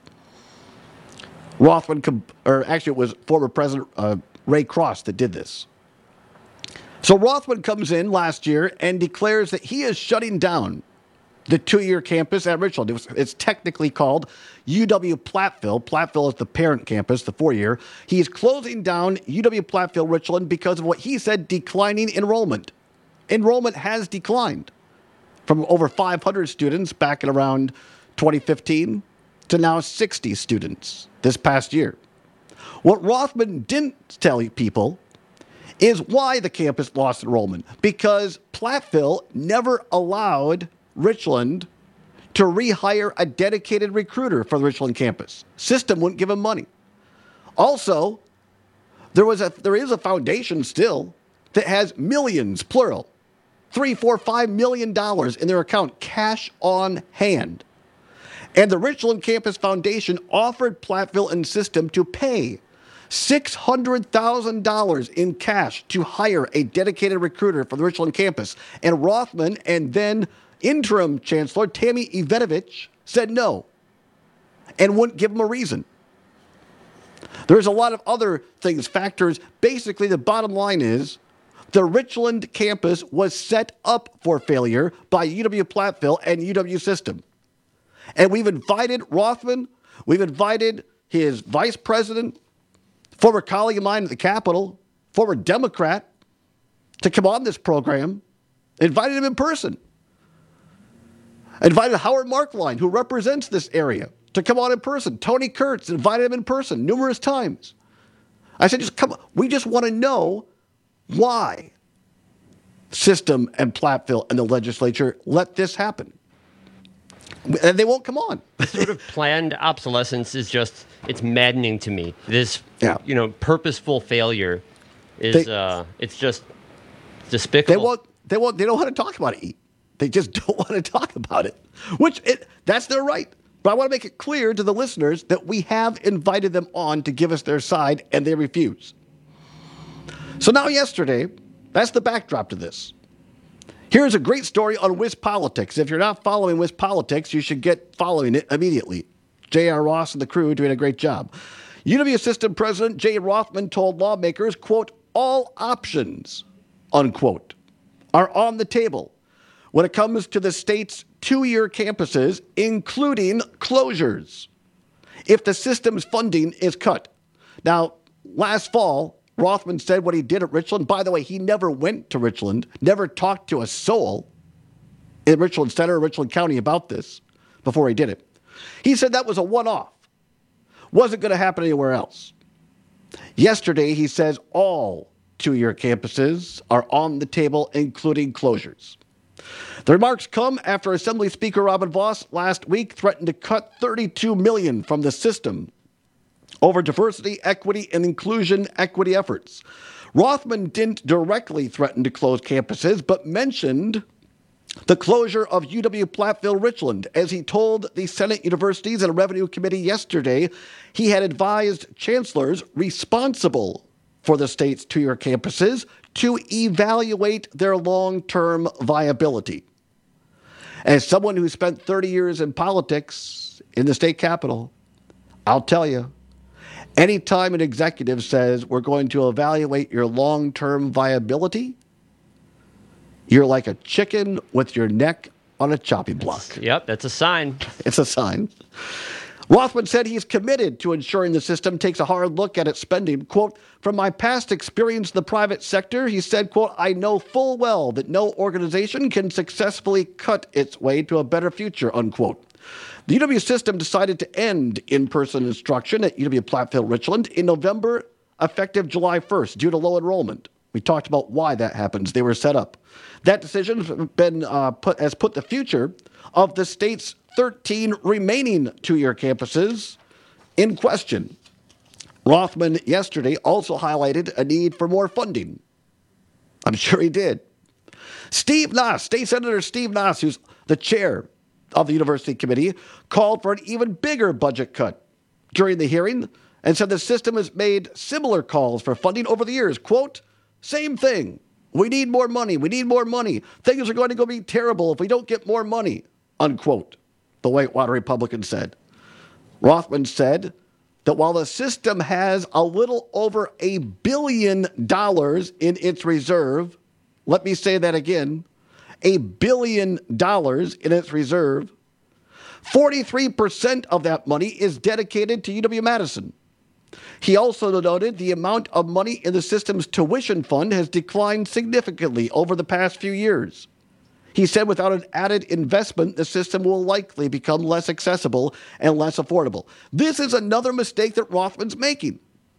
It was former President Ray Cross that did this. So Rothman comes in last year and declares that he is shutting down the 2-year campus at Richland. It's technically called UW Platteville. Platteville is the parent campus, the 4-year. He is closing down UW Platteville Richland because of what he said, declining enrollment. Enrollment has declined from over 500 students back in around 2015 to now 60 students this past year. What Rothman didn't tell people is why the campus lost enrollment. Because Platteville never allowed Richland to rehire a dedicated recruiter for the Richland campus. System wouldn't give him money. Also, there is a foundation still that has millions, plural, $3, $4, $5 million in their account, cash on hand. And the Richland Campus Foundation offered Platteville and System to pay $600,000 in cash to hire a dedicated recruiter for the Richland campus. And Rothman and then interim Chancellor Tammy Ivanovich said no and wouldn't give him a reason. There's a lot of other things, factors. Basically, the bottom line is the Richland campus was set up for failure by UW Platteville and UW System. And we've invited Rothman, we've invited his vice president, former colleague of mine at the Capitol, former Democrat, to come on this program, invited him in person. Invited Howard Markline, who represents this area, to come on in person. Tony Kurtz invited him in person numerous times. I said, just come on. We just want to know why System and Platteville and the legislature let this happen. And they won't come on. Sort of planned obsolescence is just, it's maddening to me. This, purposeful failure is, it's just despicable. They don't want to talk about it. They just don't want to talk about it, that's their right. But I want to make it clear to the listeners that we have invited them on to give us their side, and they refuse. So now yesterday, that's the backdrop to this. Here's a great story on WisPolitics. If you're not following WisPolitics, you should get following it immediately. J.R. Ross and the crew are doing a great job. UW System President Jay Rothman told lawmakers, quote, all options, unquote, are on the table when it comes to the state's two-year campuses, including closures, if the system's funding is cut. Now, last fall, Rothman said what he did at Richland. By the way, he never went to Richland, never talked to a soul in Richland Center or Richland County about this before he did it. He said that was a one-off. Wasn't going to happen anywhere else. Yesterday, he says all two-year campuses are on the table, including closures. The remarks come after Assembly Speaker Robin Vos last week threatened to cut $32 million from the system over diversity, equity, and inclusion equity efforts. Rothman didn't directly threaten to close campuses, but mentioned the closure of UW-Platteville-Richland. As he told the Senate Universities and Revenue Committee yesterday, he had advised chancellors responsible for the state's two-year campuses to evaluate their long-term viability. As someone who spent 30 years in politics in the state capitol, I'll tell you, anytime an executive says we're going to evaluate your long-term viability, you're like a chicken with your neck on a chopping block. Yep, that's a sign. It's a sign. Rothman said he's committed to ensuring the system takes a hard look at its spending. Quote, from my past experience in the private sector, he said, quote, I know full well that no organization can successfully cut its way to a better future, unquote. The UW system decided to end in-person instruction at UW-Platteville-Richland in November, effective July 1st, due to low enrollment. We talked about why that happens. They were set up. That decision has put the future of the state's 13 remaining two-year campuses in question. Rothman yesterday also highlighted a need for more funding. I'm sure he did. Steve Nass, State Senator Steve Nass, who's the chair of the University Committee, called for an even bigger budget cut during the hearing and said the system has made similar calls for funding over the years. Quote, same thing. We need more money. We need more money. Things are going to go be terrible if we don't get more money, unquote, the Whitewater Republican said. Rothman said that while the system has a little over $1 billion in its reserve, let me say that again, $1 billion in its reserve, 43% of that money is dedicated to UW-Madison. He also noted the amount of money in the system's tuition fund has declined significantly over the past few years. He said without an added investment, the system will likely become less accessible and less affordable. This is another mistake that Rothman's making.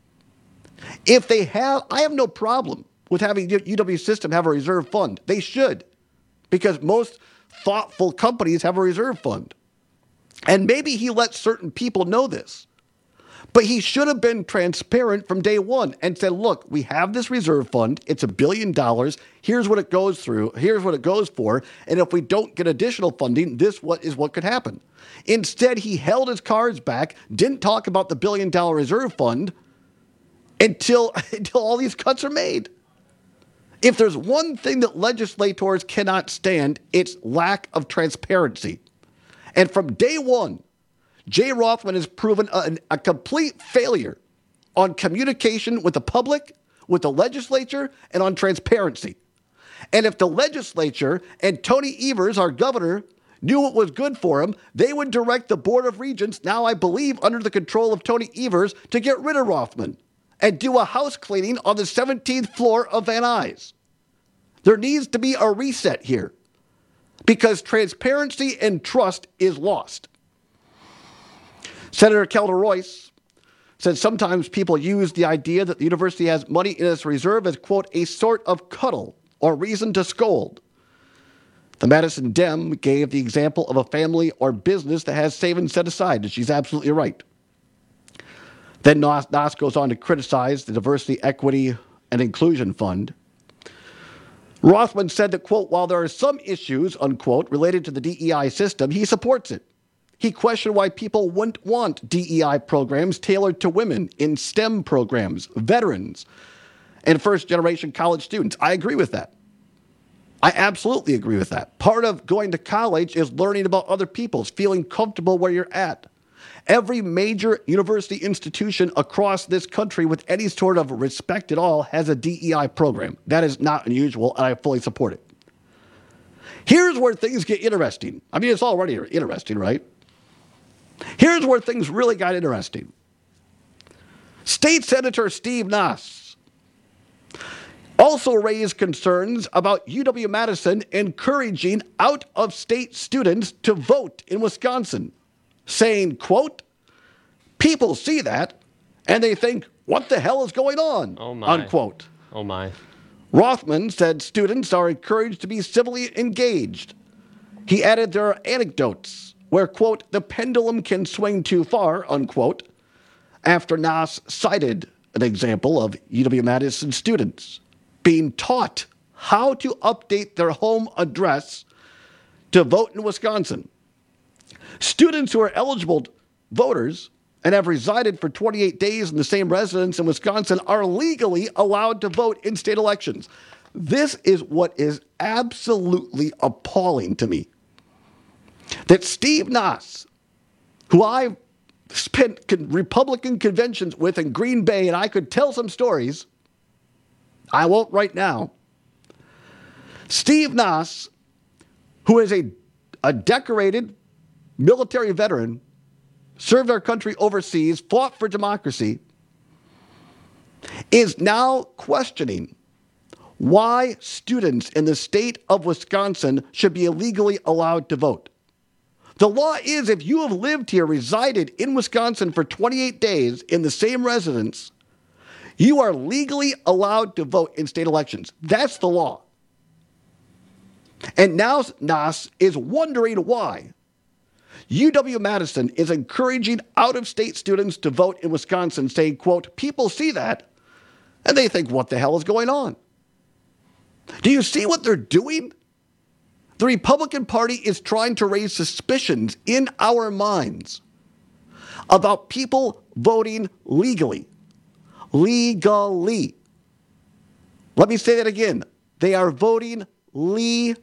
I have no problem with having UW system have a reserve fund. They should, because most thoughtful companies have a reserve fund. And maybe he let certain people know this. But he should have been transparent from day one and said, look, we have this reserve fund. It's $1 billion. Here's what it goes through. Here's what it goes for. And if we don't get additional funding, this is what could happen. Instead, he held his cards back, didn't talk about the $1 billion reserve fund until all these cuts are made. If there's one thing that legislators cannot stand, it's lack of transparency. And from day one, Jay Rothman has proven a complete failure on communication with the public, with the legislature, and on transparency. And if the legislature and Tony Evers, our governor, knew what was good for him, they would direct the Board of Regents, now I believe under the control of Tony Evers, to get rid of Rothman and do a house cleaning on the 17th floor of Van Nuys. There needs to be a reset here because transparency and trust is lost. Senator Kelda Royce said sometimes people use the idea that the university has money in its reserve as, quote, a sort of cuddle or reason to scold. The Madison Dem gave the example of a family or business that has savings set aside, and she's absolutely right. Then Nass goes on to criticize the Diversity, Equity, and Inclusion Fund. Rothman said that, quote, while there are some issues, unquote, related to the DEI system, he supports it. He questioned why people wouldn't want DEI programs tailored to women in STEM programs, veterans, and first-generation college students. I agree with that. I absolutely agree with that. Part of going to college is learning about other people, feeling comfortable where you're at. Every major university institution across this country with any sort of respect at all has a DEI program. That is not unusual, and I fully support it. Here's where things get interesting. I mean, it's already interesting, right? Here's where things really got interesting. State Senator Steve Nass also raised concerns about UW-Madison encouraging out-of-state students to vote in Wisconsin, saying, quote, people see that and they think, what the hell is going on, unquote. Oh, my. Rothman said students are encouraged to be civilly engaged. He added there are anecdotes where, quote, the pendulum can swing too far, unquote, after Nass cited an example of UW-Madison students being taught how to update their home address to vote in Wisconsin. Students who are eligible voters and have resided for 28 days in the same residence in Wisconsin are legally allowed to vote in state elections. This is what is absolutely appalling to me. That Steve Nass, who I spent Republican conventions with in Green Bay, and I could tell some stories, I won't right now. Steve Nass, who is a decorated military veteran, served our country overseas, fought for democracy, is now questioning why students in the state of Wisconsin should be illegally allowed to vote. The law is if you have lived here, resided in Wisconsin for 28 days in the same residence, you are legally allowed to vote in state elections. That's the law. And now Nass is wondering why UW-Madison is encouraging out-of-state students to vote in Wisconsin, saying, quote, people see that and they think, what the hell is going on? Do you see what they're doing? The Republican Party is trying to raise suspicions in our minds about people voting legally. Legally. Let me say that again. They are voting legally.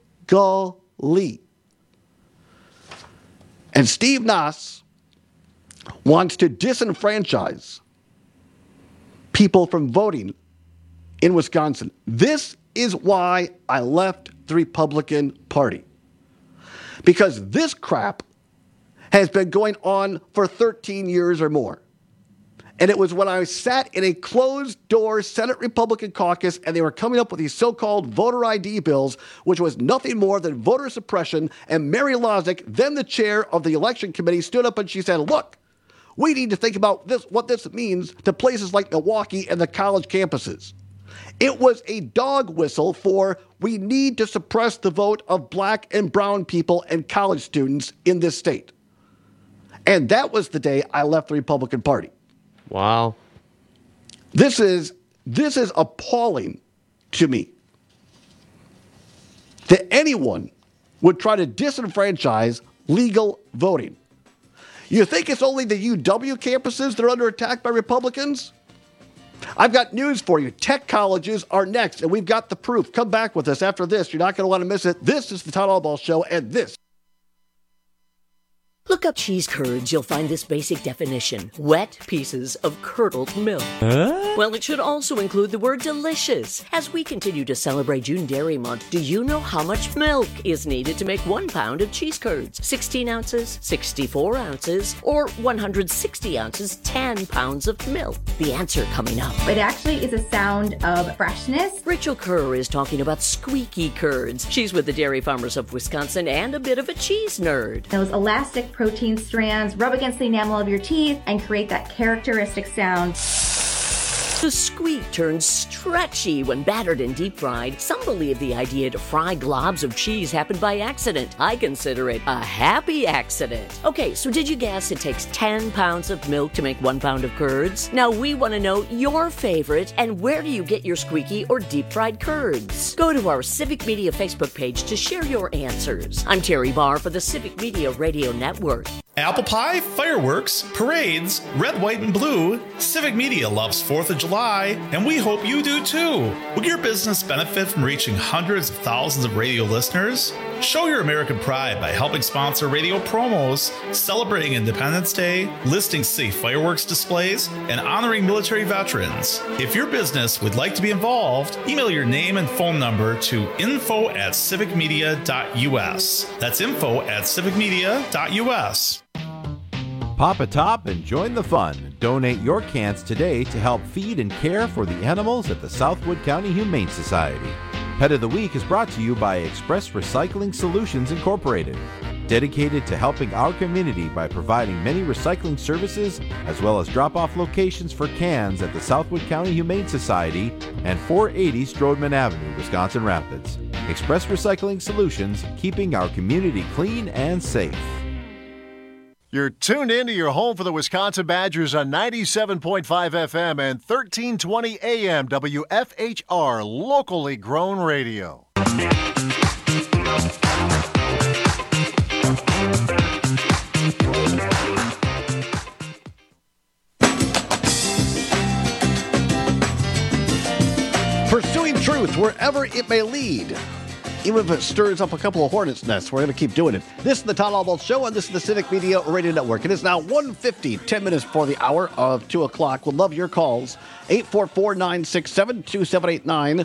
And Steve Nass wants to disenfranchise people from voting in Wisconsin. This is why I left the Republican Party. Because this crap has been going on for 13 years or more. And it was when I sat in a closed-door Senate Republican caucus and they were coming up with these so-called voter ID bills, which was nothing more than voter suppression, and Mary Lozick, then the chair of the election committee, stood up and she said, look, we need to think about this, what this means to places like Milwaukee and the college campuses. It was a dog whistle for we need to suppress the vote of black and brown people and college students in this state. And that was the day I left the Republican Party. Wow. This is appalling to me that anyone would try to disenfranchise legal voting. You think it's only the UW campuses that are under attack by Republicans? I've got news for you. Tech colleges are next, and we've got the proof. Come back with us after this. You're not going to want to miss it. This is the Todd Albaugh Show, and this. Look up cheese curds, you'll find this basic definition. Wet pieces of curdled milk. Well, it should also include the word delicious. As we continue to celebrate June Dairy Month, do you know how much milk is needed to make 1 pound of cheese curds? 16 ounces, 64 ounces, or 160 ounces, 10 pounds of milk? The answer coming up. It actually is a sound of freshness. Rachel Kerr is talking about squeaky curds. She's with the Dairy Farmers of Wisconsin and a bit of a cheese nerd. Those elastic protein strands rub against the enamel of your teeth and create that characteristic sound. The squeak turns stretchy when battered and deep fried. Some believe the idea to fry globs of cheese happened by accident. I consider it a happy accident. Okay, so did you guess it takes 10 pounds of milk to make 1 pound of curds? Now we want to know your favorite and where do you get your squeaky or deep fried curds? Go to our Civic Media Facebook page to share your answers. I'm Terry Barr for the Civic Media Radio Network. Apple pie, fireworks, parades, red, white, and blue. Civic Media loves 4th of July, and we hope you do too. Will your business benefit from reaching hundreds of thousands of radio listeners? Show your American pride by helping sponsor radio promos, celebrating Independence Day, listing safe fireworks displays, and honoring military veterans. If your business would like to be involved, email your name and phone number to info@civicmedia.us. That's info@civicmedia.us. Pop a top and join the fun. Donate your cans today to help feed and care for the animals at the Southwood County Humane Society. Pet of the Week is brought to you by Express Recycling Solutions Incorporated, dedicated to helping our community by providing many recycling services as well as drop-off locations for cans at the Southwood County Humane Society and 480 Strodeman Avenue, Wisconsin Rapids. Express Recycling Solutions, keeping our community clean and safe. You're tuned in to your home for the Wisconsin Badgers on 97.5 FM and 1320 AM WFHR, locally grown radio. Pursuing truth wherever it may lead. Even if it stirs up a couple of hornets' nests, we're going to keep doing it. This is the Todd Albaugh Show, and this is the Civic Media Radio Network. It is now 1:50, 10 minutes before the hour of 2 o'clock. We'd love your calls. 844-967-2789.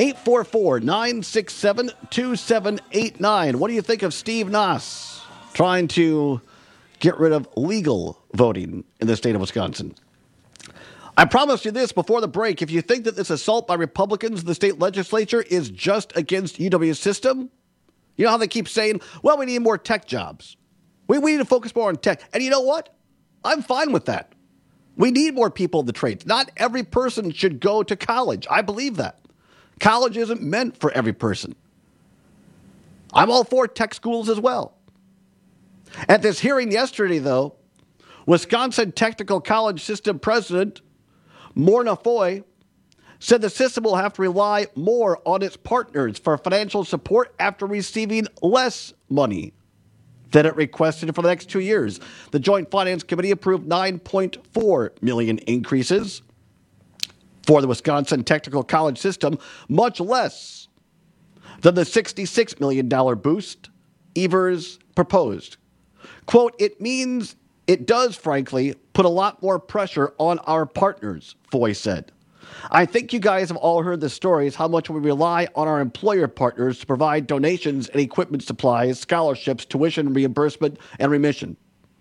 844-967-2789. What do you think of Steve Nass trying to get rid of legal voting in the state of Wisconsin? I promised you this before the break. If you think that this assault by Republicans in the state legislature is just against UW's system, you know how they keep saying, well, we need more tech jobs. We need to focus more on tech. And you know what? I'm fine with that. We need more people in the trades. Not every person should go to college. I believe that. College isn't meant for every person. I'm all for tech schools as well. At this hearing yesterday, though, Wisconsin Technical College System President Morna Foy said the system will have to rely more on its partners for financial support after receiving less money than it requested for the next 2 years. The Joint Finance Committee approved $9.4 million increases for the Wisconsin Technical College System, much less than the $66 million boost Evers proposed. Quote, it does, frankly, put a lot more pressure on our partners, Foy said. I think you guys have all heard the stories how much we rely on our employer partners to provide donations and equipment supplies, scholarships, tuition reimbursement, and remission.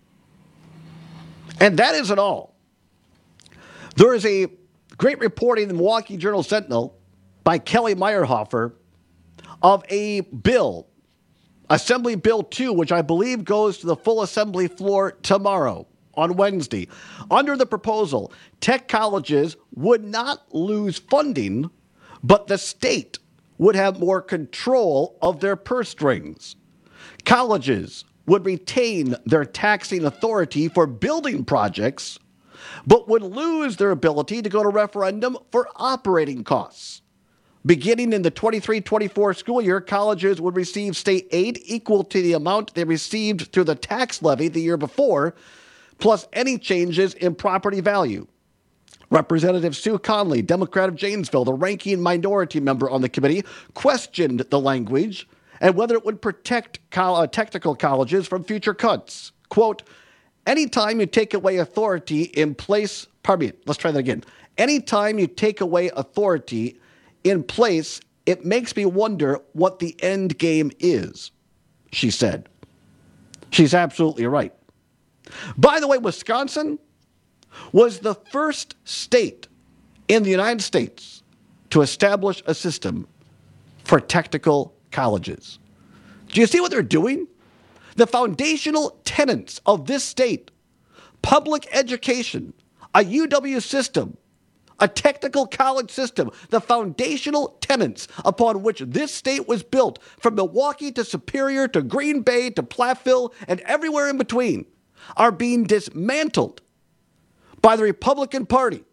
And that isn't all. There is a great reporting in the Milwaukee Journal-Sentinel by Kelly Meyerhofer of a bill, Assembly Bill 2, which I believe goes to the full assembly floor tomorrow on Wednesday. Under the proposal, tech colleges would not lose funding, but the state would have more control of their purse strings. Colleges would retain their taxing authority for building projects, but would lose their ability to go to referendum for operating costs. Beginning in the 23-24 school year, colleges would receive state aid equal to the amount they received through the tax levy the year before, plus any changes in property value. Representative Sue Conley, Democrat of Janesville, the ranking minority member on the committee, questioned the language and whether it would protect technical colleges from future cuts. Quote, anytime you take away authority in place, anytime you take away authority in place, it makes me wonder what the end game is, she said. She's absolutely right. By the way, Wisconsin was the first state in the United States to establish a system for technical colleges. Do you see what they're doing? The foundational tenets of this state, public education, a UW system, a technical college system, the foundational tenets upon which this state was built, from Milwaukee to Superior to Green Bay to Platteville and everywhere in between, are being dismantled by the Republican Party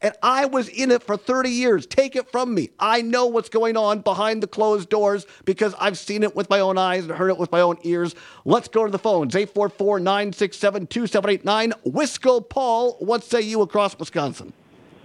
and I was in it for 30 years. Take it from me. I know what's going on behind the closed doors because I've seen it with my own eyes and heard it with my own ears. Let's go to the phones. 844-967-2789. Wisco Paul, what say you across Wisconsin?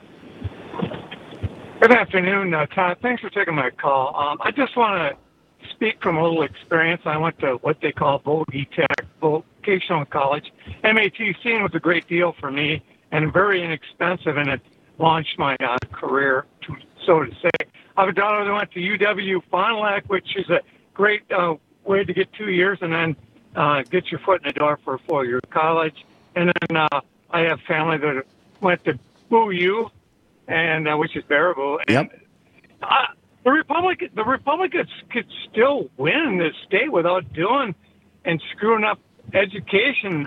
Good afternoon, Todd. Thanks for taking my call. I just want to speak from a little experience. I went to what they call Bogey Tech, Vocational College. MATC was a great deal for me and very inexpensive, and it launched my career, so to say. I have a daughter that went to UW Fond du Lac, which is a great way to get 2 years and then get your foot in the door for a 4-year college. And then I have family that went to BU, and which is Baraboo. And the Republicans could still win this state without doing and screwing up education.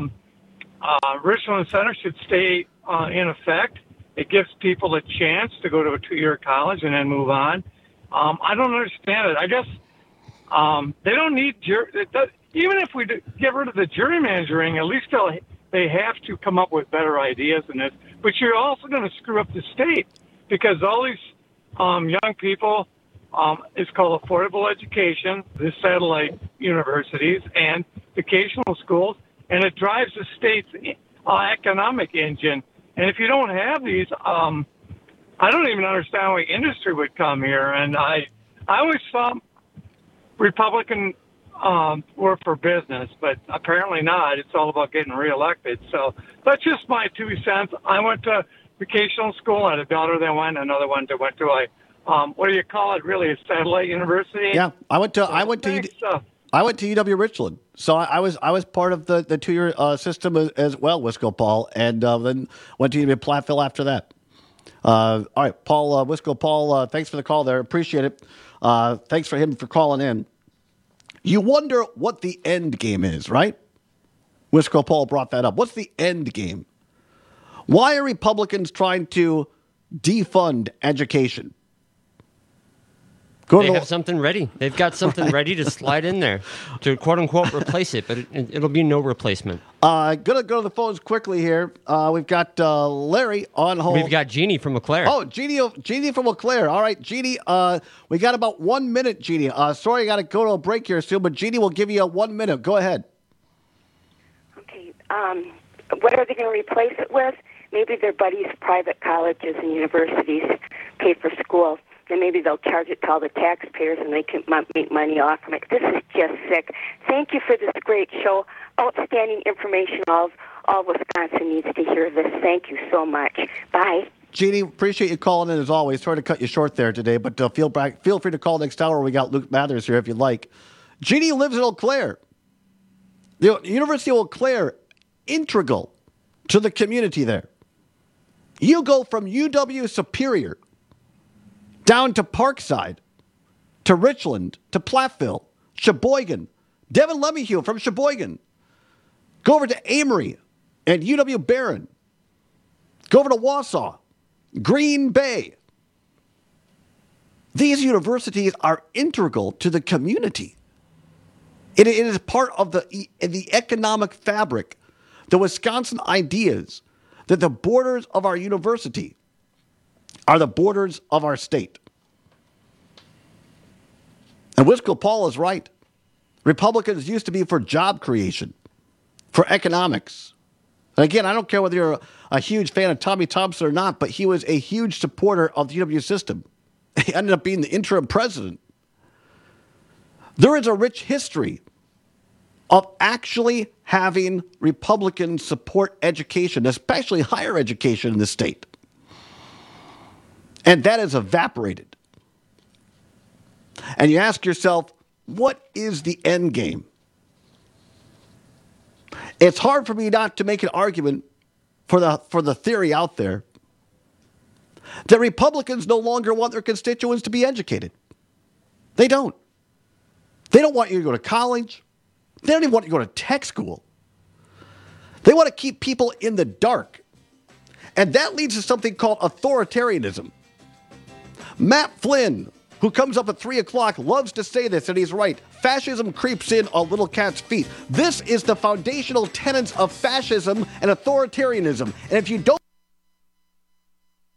Richland Center should stay in effect. It gives people a chance to go to a 2-year college and then move on. I don't understand it. I guess they don't need even if we get rid of the gerrymandering, at least they have to come up with better ideas than this. But you're also going to screw up the state because all these young people, it's called affordable education, the satellite universities, and vocational schools, and it drives the state's economic engine. And if you don't have these, I don't even understand why industry would come here. And I always thought Republican were for business, but apparently not. It's all about getting reelected. So that's just my 2 cents. I went to vocational school. I had a daughter that went, another one that went to what do you call it? Really, a satellite university? Yeah, I went to UW Richland. So I was part of the 2-year system as well, Wisco Paul, and then went to UW Platteville after that. All right, Paul, Wisco Paul, thanks for the call there. Appreciate it. Thanks for him for calling in. You wonder what the end game is, right? Wisco Paul brought that up. What's the end game? Why are Republicans trying to defund education? They have something ready. They've got something ready to slide in there to quote-unquote replace it, but it'll be no replacement. Going to go to the phones quickly here. We've got Larry on hold. We've got Jeannie from LeClaire. Oh, Jeannie from LeClaire. All right, Jeannie, we got about 1 minute, Jeannie. Sorry, I got to go to a break here soon, but Jeannie will give you 1 minute. Go ahead. Okay. What are they going to replace it with? Maybe their buddies' private colleges and universities pay for schools. Then maybe they'll charge it to all the taxpayers and they can make money off of it. This is just sick. Thank you for this great show. Outstanding information. All Wisconsin needs to hear this. Thank you so much. Bye. Jeannie, appreciate you calling in as always. Sorry to cut you short there today, but feel free to call next hour. We got Luke Mathers here if you'd like. Jeannie lives in Eau Claire. The University of Eau Claire, integral to the community there. You go from UW Superior down to Parkside, to Richland, to Platteville, Sheboygan, Devin Lemieux from Sheboygan. Go over to Amory and UW Barron. Go over to Wausau, Green Bay. These universities are integral to the community. It is part of the economic fabric, the Wisconsin ideas that the borders of our university are the borders of our state. And Wisco Paul is right. Republicans used to be for job creation, for economics. And again, I don't care whether you're a huge fan of Tommy Thompson or not, but he was a huge supporter of the UW system. He ended up being the interim president. There is a rich history of actually having Republicans support education, especially higher education in the state. And that has evaporated. And you ask yourself, what is the end game? It's hard for me not to make an argument for the theory out there that Republicans no longer want their constituents to be educated. They don't. They don't want you to go to college. They don't even want you to go to tech school. They want to keep people in the dark. And that leads to something called authoritarianism. Matt Flynn, who comes up at 3 o'clock, loves to say this, and he's right. Fascism creeps in on little cat's feet. This is the foundational tenets of fascism and authoritarianism. And if you don't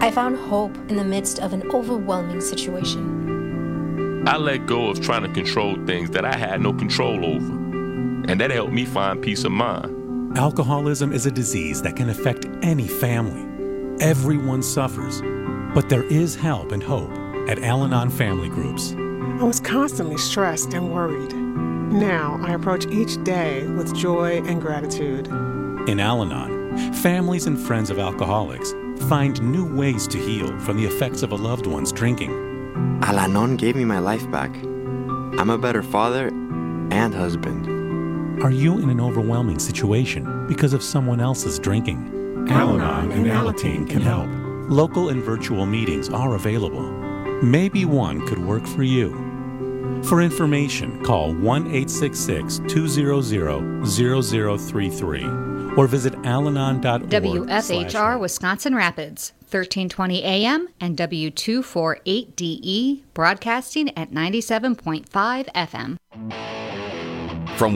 I found hope in the midst of an overwhelming situation. I let go of trying to control things that I had no control over, and that helped me find peace of mind. Alcoholism is a disease that can affect any family. Everyone suffers, but there is help and hope at Al-Anon Family Groups. I was constantly stressed and worried. Now I approach each day with joy and gratitude. In Al-Anon, families and friends of alcoholics find new ways to heal from the effects of a loved one's drinking. Al-Anon gave me my life back. I'm a better father and husband. Are you in an overwhelming situation because of someone else's drinking? Al-Anon and Alateen can help. Local and virtual meetings are available. Maybe one could work for you. For information, call 1-866-200-0033 or visit alanon.org. WFHR Wisconsin Rapids, 1320 AM and W248DE, broadcasting at 97.5 FM.